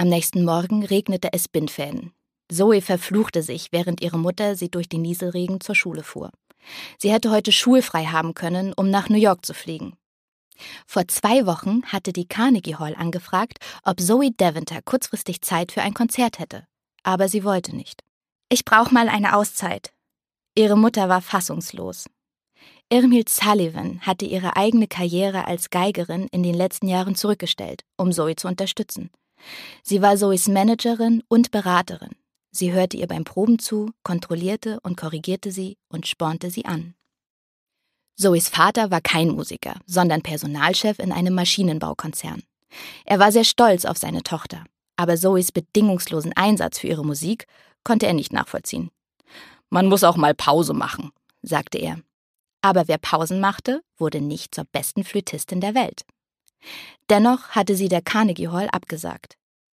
Am nächsten Morgen regnete es Bindfäden. Zoe verfluchte sich, während ihre Mutter sie durch den Nieselregen zur Schule fuhr. Sie hätte heute schulfrei haben können, um nach New York zu fliegen. Vor 2 Wochen hatte die Carnegie Hall angefragt, ob Zoe Deventer kurzfristig Zeit für ein Konzert hätte. Aber sie wollte nicht. »Ich brauche mal eine Auszeit.« Ihre Mutter war fassungslos. Irmhild Sullivan hatte ihre eigene Karriere als Geigerin in den letzten Jahren zurückgestellt, um Zoe zu unterstützen. Sie war Zoes Managerin und Beraterin. Sie hörte ihr beim Proben zu, kontrollierte und korrigierte sie und spornte sie an. Zoes Vater war kein Musiker, sondern Personalchef in einem Maschinenbaukonzern. Er war sehr stolz auf seine Tochter, aber Zoes bedingungslosen Einsatz für ihre Musik konnte er nicht nachvollziehen. »Man muss auch mal Pause machen«, sagte er. Aber wer Pausen machte, wurde nicht zur besten Flötistin der Welt. Dennoch hatte sie der Carnegie Hall abgesagt.